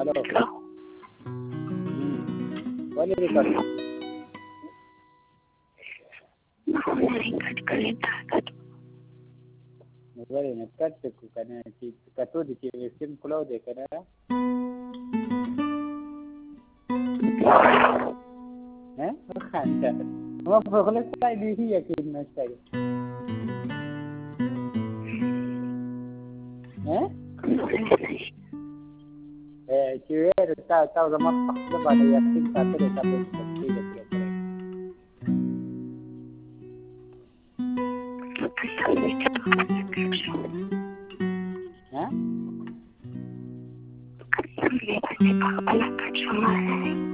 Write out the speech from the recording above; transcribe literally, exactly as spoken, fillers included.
हॅलो. बोले रिकॉर्ड बरे ना कट को कने की कतो दिखे सिम खुलाओ दे करा हैं खान का वो प्रोग्रेस साइड ही यकीन न चाहिए हैं eh cewek tahu tahu sama fakta pada yakin satu deh tapi seperti itu ya.